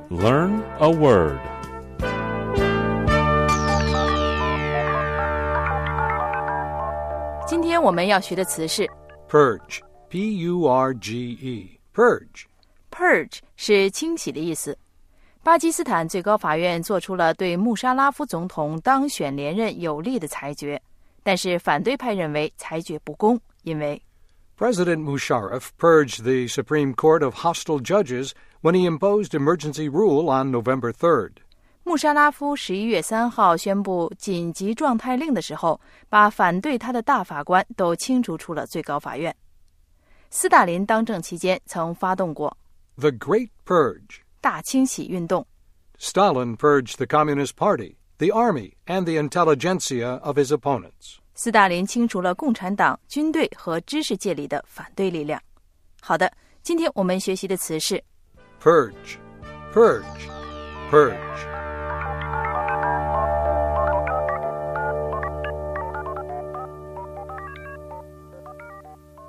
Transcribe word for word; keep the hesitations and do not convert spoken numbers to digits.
Learn a word. 今天我们要学的词是 Purge, P U R G E, Purge. Purge 是清洗的意思。巴基斯坦最高法院做出了对穆沙拉夫总统当选连任有利的裁决，但是反对派认为裁决不公，因为 President Musharraf purged the Supreme Court of hostile judges when he imposed emergency rule on November third. 穆沙拉夫十一月三号宣布紧急状态令的时候，把反对他的大法官都清除出了最高法院。斯大林当政期间曾发动过 The Great Purge. 大清洗运动。 Stalin purged the Communist Party, the army, and the intelligentsia of his opponents. 斯大林清除了共产党、军队和知识界里的反对力量。好的，今天我们学习的词是 Purge, purge, purge.